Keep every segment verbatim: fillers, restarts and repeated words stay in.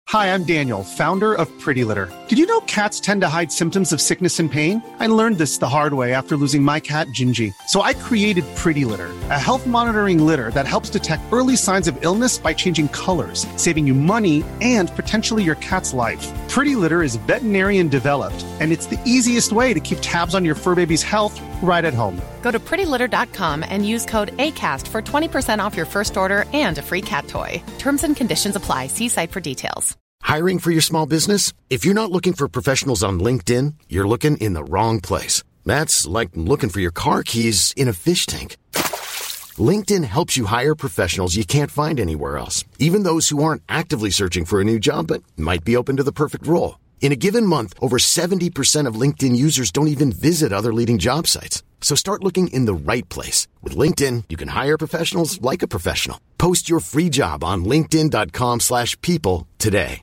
Hi, I'm Daniel, founder of Pretty Litter. Did you know cats tend to hide symptoms of sickness and pain? I learned this the hard way after losing my cat, Gingy. So I created Pretty Litter, a health monitoring litter that helps detect early signs of illness by changing colors, saving you money and potentially your cat's life. Pretty Litter is veterinarian developed, and it's the easiest way to keep tabs on your fur baby's health right at home. Go to pretty litter dot com and use code ACAST for twenty percent off your first order and a free cat toy. Terms and conditions apply. See site for details. Hiring for your small business? If you're not looking for professionals on LinkedIn, you're looking in the wrong place. That's like looking for your car keys in a fish tank. LinkedIn helps you hire professionals you can't find anywhere else, even those who aren't actively searching for a new job but might be open to the perfect role. In a given month, over seventy percent of LinkedIn users don't even visit other leading job sites. So start looking in the right place. With LinkedIn, you can hire professionals like a professional. Post your free job on linkedin dot com slash people today.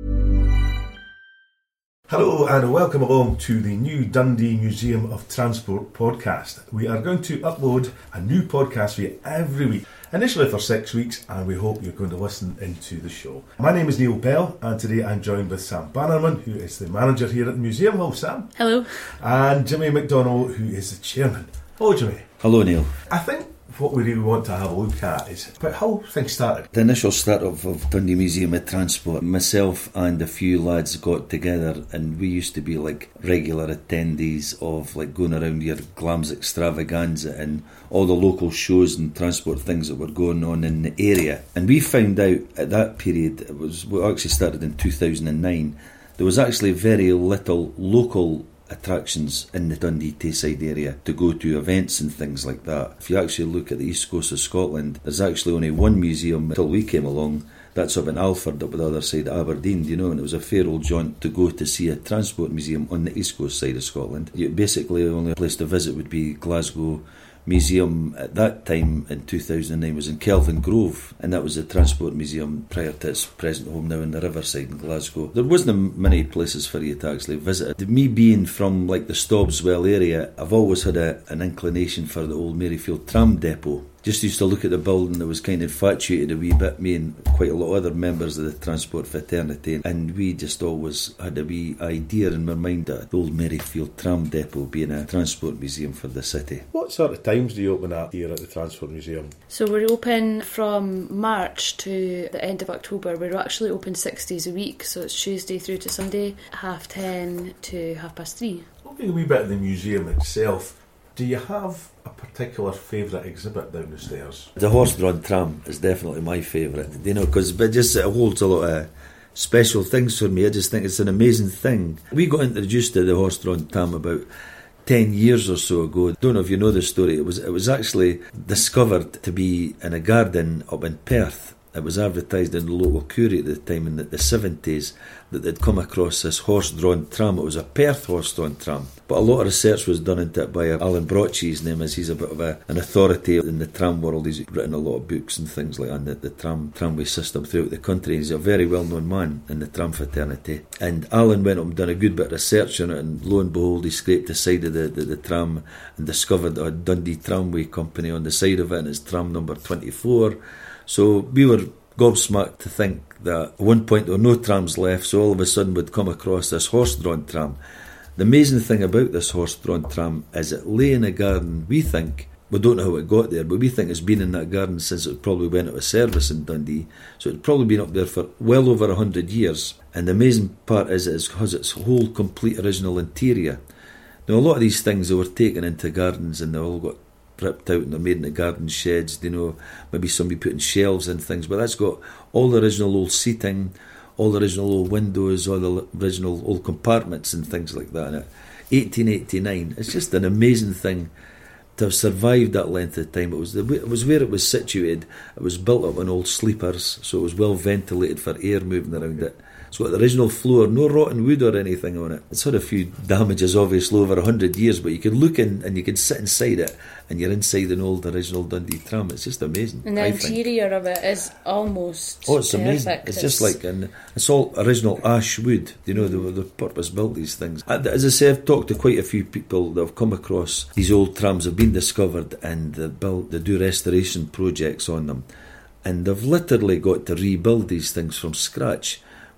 Hello and welcome along to the new Dundee Museum of Transport podcast. We are going to upload a new podcast for you every week, initially for six weeks, and we hope you're going to listen into the show. My name is Neil Bell, and today I'm joined with Sam Bannerman, who is the manager here at the museum. Hello, Sam. Hello. And Jimmy McDonald, who is the chairman. Hello, Jimmy. Hello, Neil. I think what we really want to have a look at is about how things started. The initial start of, of Dundee Museum of Transport, myself and a few lads got together, and we used to be like regular attendees of like going around your Glams Extravaganza and all the local shows and transport things that were going on in the area. And we found out at that period, it was we actually started in two thousand nine, there was actually very little local attractions in the Dundee Tayside area to go to events and things like that. If you actually look at the east coast of Scotland, there's actually only one museum until we came along. That's up in Alford, up the other side of Aberdeen, you know, and it was a fair old jaunt to go to see a transport museum on the east coast side of Scotland. You, basically, the only place to visit would be Glasgow Museum. At that time in two thousand nine was in Kelvin Grove, and that was the transport museum prior to its present home now in the Riverside in Glasgow. There wasn't many places for you to actually visit. Me being from like the Stobswell area, I've always had a, an inclination for the old Maryfield tram depot. Just used to look at the building that was kind of infatuated a wee bit, me and quite a lot of other members of the transport fraternity, and we just always had a wee idea in my mind that the old Maryfield tram depot being a transport museum for the city. What sort of times do you open up here at the Transport Museum? So we're open from March to the end of October. We're actually open six days a week, so it's Tuesday through to Sunday, half ten to half past three. Looking a wee bit at the museum itself, do you have a particular favourite exhibit down the stairs? The horse-drawn tram is definitely my favourite, you know, because it just it holds a lot of special things for me. I just think it's an amazing thing. We got introduced to the horse-drawn tram about ten years or so ago. Don't know if you know the story. It was it was actually discovered to be in a garden up in Perth. It was advertised in the local Courier at the time in the, the seventies that they'd come across this horse-drawn tram. It was a Perth horse-drawn tram. But a lot of research was done into it by Alan Brochy, his name is. He's a bit of a, an authority in the tram world. He's written a lot of books and things like that on the, the tram tramway system throughout the country. He's a very well-known man in the tram fraternity. And Alan went up and done a good bit of research on it, and lo and behold, he scraped the side of the, the, the tram and discovered a Dundee Tramway Company on the side of it, and it's tram number twenty-four. So we were gobsmacked to think that at one point there were no trams left, so all of a sudden we'd come across this horse-drawn tram. The amazing thing about this horse-drawn tram is it lay in a garden. We think, we don't know how it got there, but we think it's been in that garden since it probably went out of service in Dundee. So it's probably been up there for well over a hundred years. And the amazing part is it has its whole complete original interior. Now a lot of these things, they were taken into gardens and they all got ripped out and they're made into garden sheds, you know, maybe somebody putting shelves and things, but that's got all the original old seating, all the original old windows, all the original old compartments and things like that in it. eighteen eighty-nine, it's just an amazing thing to have survived that length of time. It was the it was where it was situated. It was built up on old sleepers, so it was well ventilated for air moving around it. It's got the original floor, no rotten wood or anything on it. It's had a few damages, obviously, over a hundred years, but you can look in and you can sit inside it, and you're inside an old original Dundee tram. It's just amazing. And the I interior think. of it is almost oh, it's perfect. amazing. It's, it's just like, and it's all original ash wood. You know, they the purpose built these things. As I say, I've talked to quite a few people that have come across these old trams, have been discovered, and they built, they do restoration projects on them, and they've literally got to rebuild these things from scratch.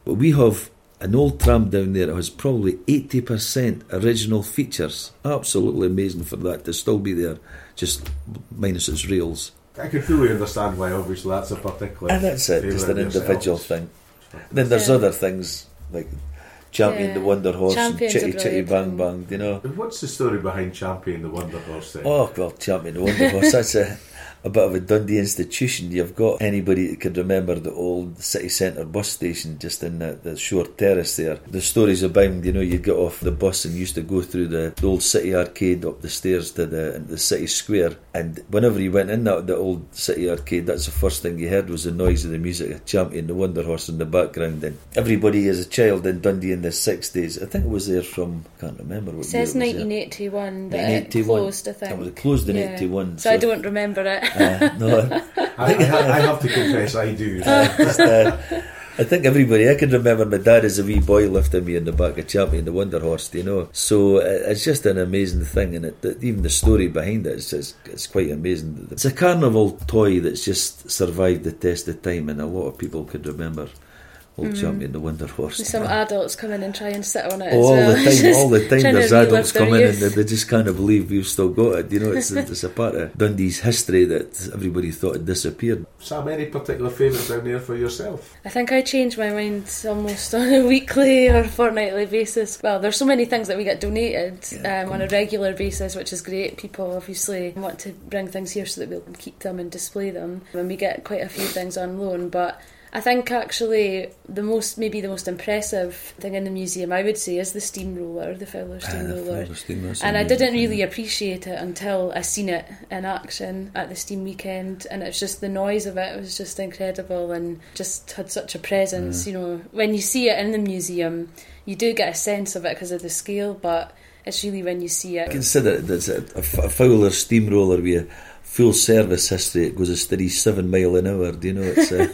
But we have an old tram down there that has probably eighty percent original features. Absolutely amazing for that to still be there, just minus its rails. I can fully understand why, obviously, that's a particular... And that's it, just an individual thing. And then there's Yeah. other things, like Champion Yeah. the Wonder Horse Champion's and a Chitty Chitty brilliant Bang film. Bang, you know. What's the story behind Champion the Wonder Horse then? Oh, well, Champion the Wonder Horse, that's a, a bit of a Dundee institution. You've got anybody that could remember the old city centre bus station just in the, the short terrace there. The stories abound, you know, you'd get off the bus and used to go through the, the old city arcade up the stairs to the, the city square, and whenever you went in that the old city arcade, that's the first thing you heard was the noise of the music of Champion the Wonder Horse in the background. And everybody as a child in Dundee in the sixties, I think it was there from, I can't remember what It says year it was there. nineteen eighty-one that nineteen eighty-one. it closed, I think. It was closed in Yeah. eighty-one. So, I don't remember it. Uh, no, I, I, I have to confess, I do. just, uh, I think everybody, I can remember my dad as a wee boy lifting me in the back of Champion the Wonder Horse, you know. So uh, it's just an amazing thing, and it, that even the story behind it is it's, it's quite amazing. It's a carnival toy that's just survived the test of time, and a lot of people could remember old Champion the Wonder Horse. Some adults come in and try and sit on it all as well. the time, all the time Trying to there's relive adults their come in and youth. they, they just can't believe we've still got it. You know, it's, it's a part of Dundee's history that everybody thought had disappeared. Sam, any particular favourite down there for yourself? I think I change my mind almost on a weekly or fortnightly basis. Well, there's so many things that we get donated Yeah. um, on a regular basis, which is great. People obviously want to bring things here so that we can keep them and display them. And we get quite a few things on loan, but I think actually the most, maybe the most impressive thing in the museum, I would say, is the steamroller, the Fowler steamroller. Fowler steam, that's And I amazing, didn't yeah. really appreciate it until I seen it in action at the Steam Weekend, and it's just the noise of it was just incredible and just had such a presence. You know, when you see it in the museum, you do get a sense of it because of the scale, but it's really when you see it. Consider it as a, a, a Fowler steamroller with a full service history. It goes a steady seven mile an hour. Do you know it's uh,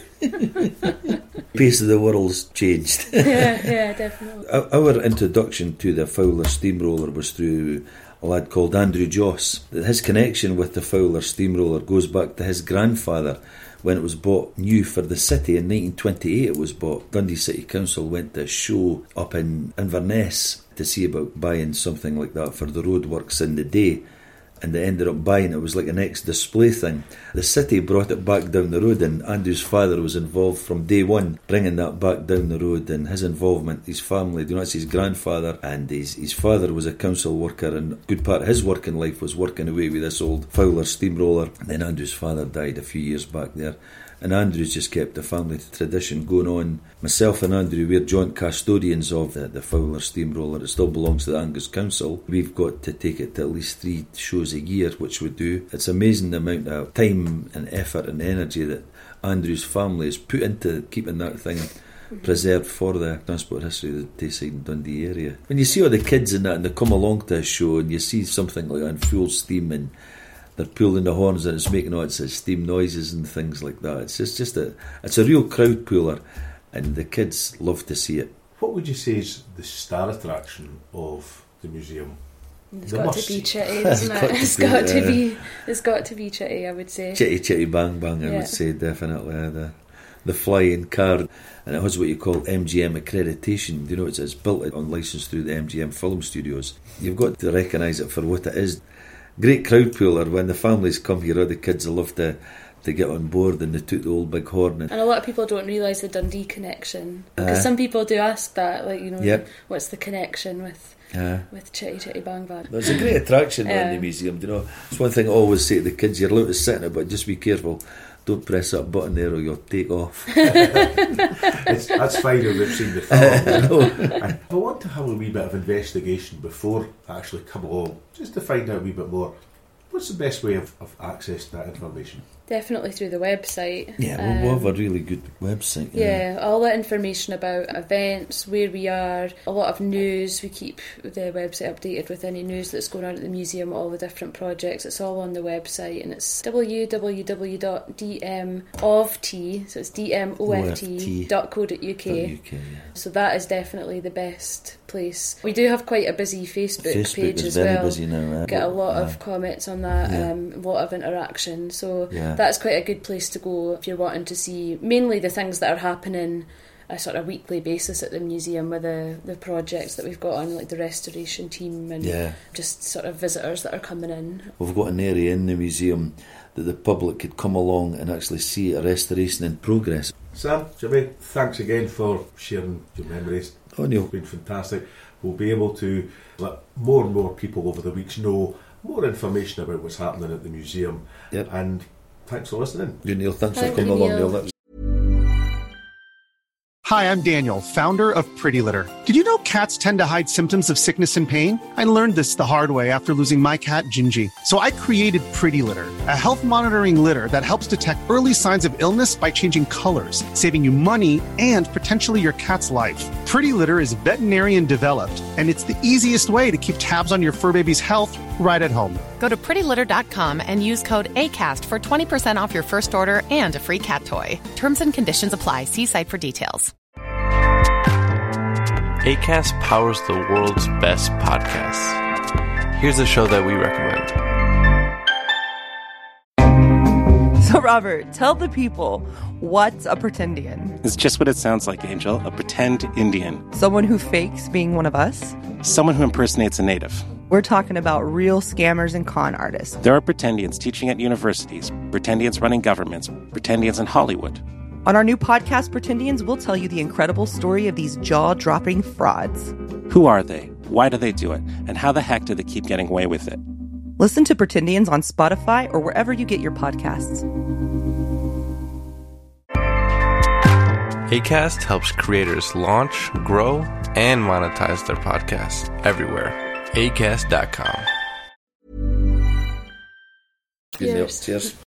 pace of the world's changed. yeah, yeah, definitely. Our our introduction to the Fowler steamroller was through a lad called Andrew Joss. His connection with the Fowler steamroller goes back to his grandfather. When it was bought new for the city in nineteen twenty-eight, it was bought. Dundee City Council went to a show up in Inverness to see about buying something like that for the roadworks in the day, and they ended up buying it. It was like an ex-display thing. The city brought it back down the road, and Andrew's father was involved from day one, bringing that back down the road, and his involvement, his family, you know, it's his grandfather, and his, his father was a council worker, and a good part of his working life was working away with this old Fowler steamroller. And then Andrew's father died a few years back there, and Andrew's just kept the family tradition going on. Myself and Andrew, we're joint custodians of the, the Fowler steamroller. It still belongs to the Angus Council. We've got to take it to at least three shows a year, which we do. It's amazing the amount of time and effort and energy that Andrew's family has put into keeping that thing preserved for the transport history of the Tayside and Dundee area. When you see all the kids in that and they come along to a show and you see something like that in full steam and they're pulling the horns and it's making all its steam noises and things like that. It's just, just a it's a real crowd puller, and the kids love to see it. What would you say is the star attraction of the museum? It's The got to must be see. Chitty, doesn't It's it? got to It's be, got to uh, be. It's got to be Chitty, I would say. Chitty Chitty Bang Bang, I Yeah. would say, definitely. Uh, the the flying car, and it has what you call M G M accreditation. You know, it's, it's built on licence through the M G M Film Studios. You've got to recognise it for what it is. Great crowd puller. When the families come here, all the kids will love to to get on board, and they took the old big horn. And And a lot of people don't realise the Dundee connection, because Uh, some people do ask that, like, you know, Yep. what's the connection with uh, with Chitty Chitty Bang Bang? There's a great attraction Yeah. in the museum, you know. It's one thing I always say to the kids, you're allowed to sit in it, but just be careful. Don't press that button there or you'll take off. It's, that's fine if they've seen the film. No. I, I want to have a wee bit of investigation before I actually come along, just to find out a wee bit more. What's the best way of, of accessing that information? Definitely through the website. Yeah, well, we Um, have a really good website. you know. Yeah, all the information about events, where we are, a lot of news. We keep the website updated with any news that's going on at the museum, all the different projects. It's all on the website, and it's w w w dot d m o f t, so it's d m o f t dot co dot u k. U K, yeah. So that is definitely the best place. We do have quite a busy Facebook, Facebook page is as very well. busy now. Uh, Get a lot uh, of comments on that, Yeah. um, a lot of interaction. So Yeah. that's quite a good place to go if you're wanting to see mainly the things that are happening a sort of weekly basis at the museum with the, the projects that we've got on, like the restoration team and Yeah. just sort of visitors that are coming in. We've got an area in the museum that the public could come along and actually see a restoration in progress. Sam, Jimmy, thanks again for sharing your memories. Oh, Neil. It's been fantastic. We'll be able to let more and more people over the weeks know more information about what's happening at the museum. Yep. And thanks for listening. You, Neil, thanks Thank for coming you, along, Neil. Neil. That was Hi, I'm Daniel, founder of Pretty Litter. Did you know cats tend to hide symptoms of sickness and pain? I learned this the hard way after losing my cat, Gingy. So I created Pretty Litter, a health monitoring litter that helps detect early signs of illness by changing colors, saving you money and potentially your cat's life. Pretty Litter is veterinarian developed, and it's the easiest way to keep tabs on your fur baby's health right at home. Go to pretty litter dot com and use code ACAST for twenty percent off your first order and a free cat toy. Terms and conditions apply. See site for details. Acast powers the world's best podcasts. Here's a show that we recommend. So, Robert, tell the people, what's a pretendian? It's just what it sounds like, Angel. A pretend Indian. Someone who fakes being one of us? Someone who impersonates a native. We're talking about real scammers and con artists. There are pretendians teaching at universities, pretendians running governments, pretendians in Hollywood. On our new podcast, Pretendians, we'll tell you the incredible story of these jaw-dropping frauds. Who are they? Why do they do it? And how the heck do they keep getting away with it? Listen to Pretendians on Spotify or wherever you get your podcasts. Acast helps creators launch, grow, and monetize their podcasts everywhere. acast dot com. good, Neil. Cheers. Cheers.